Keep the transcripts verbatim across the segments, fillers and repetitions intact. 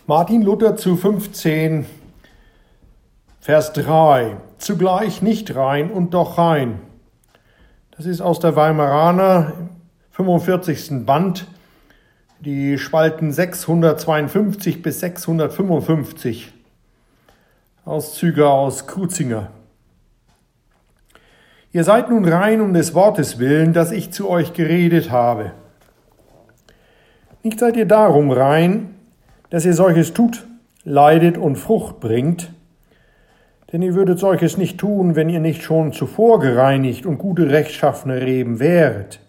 Martin Luther zu fünfzehn, Vers drei. Zugleich nicht rein und doch rein. Das ist aus der Weimaraner, fünfundvierzigsten Band, die Spalten sechshundertzweiundfünfzig bis sechshundertfünfundfünfzig. Auszüge aus Kruzinger. Ihr seid nun rein um des Wortes willen, das ich zu euch geredet habe. Nicht seid ihr darum rein, dass ihr solches tut, leidet und Frucht bringt, denn ihr würdet solches nicht tun, wenn ihr nicht schon zuvor gereinigt und gute rechtschaffene Reben wäret.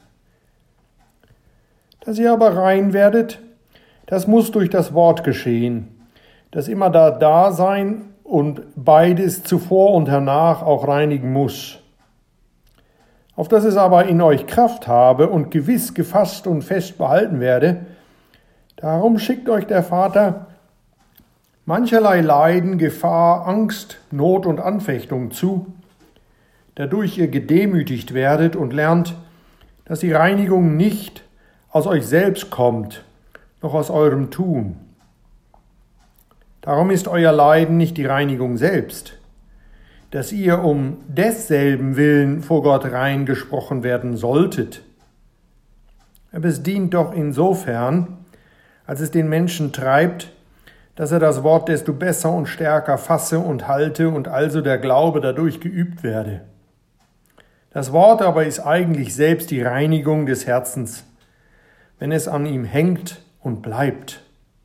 Dass ihr aber rein werdet, das muss durch das Wort geschehen, das immer da da sein und beides zuvor und hernach auch reinigen muss. Auf dass es aber in euch Kraft habe und gewiss gefasst und fest behalten werde, darum schickt euch der Vater mancherlei Leiden, Gefahr, Angst, Not und Anfechtung zu, dadurch ihr gedemütigt werdet und lernt, dass die Reinigung nicht aus euch selbst kommt, noch aus eurem Tun. Darum ist euer Leiden nicht die Reinigung selbst, dass ihr um desselben Willen vor Gott rein gesprochen werden solltet. Aber es dient doch insofern, als es den Menschen treibt, dass er das Wort desto besser und stärker fasse und halte und also der Glaube dadurch geübt werde. Das Wort aber ist eigentlich selbst die Reinigung des Herzens, wenn es an ihm hängt und bleibt.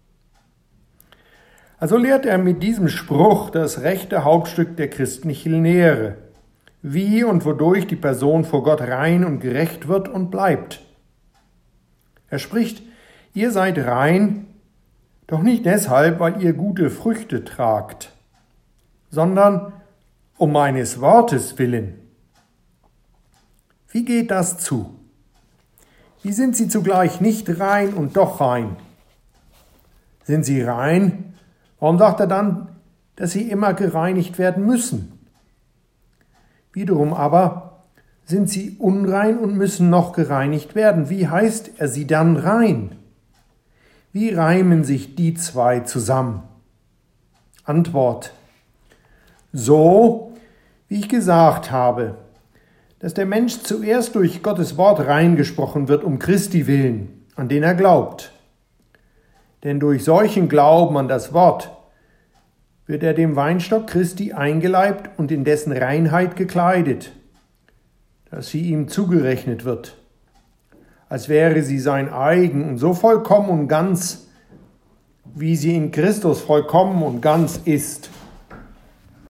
Also lehrt er mit diesem Spruch das rechte Hauptstück der christlichen Lehre, wie und wodurch die Person vor Gott rein und gerecht wird und bleibt. Er spricht: Ihr seid rein, doch nicht deshalb, weil ihr gute Früchte tragt, sondern um meines Wortes willen. Wie geht das zu? Wie sind sie zugleich nicht rein und doch rein? Sind sie rein? Warum sagt er dann, dass sie immer gereinigt werden müssen? Wiederum aber sind sie unrein und müssen noch gereinigt werden. Wie heißt er sie dann rein? Wie reimen sich die zwei zusammen? Antwort: So, wie ich gesagt habe, dass der Mensch zuerst durch Gottes Wort reingesprochen wird, um Christi willen, an den er glaubt. Denn durch solchen Glauben an das Wort wird er dem Weinstock Christi eingeleibt und in dessen Reinheit gekleidet, dass sie ihm zugerechnet wird, als wäre sie sein eigen und so vollkommen und ganz, wie sie in Christus vollkommen und ganz ist.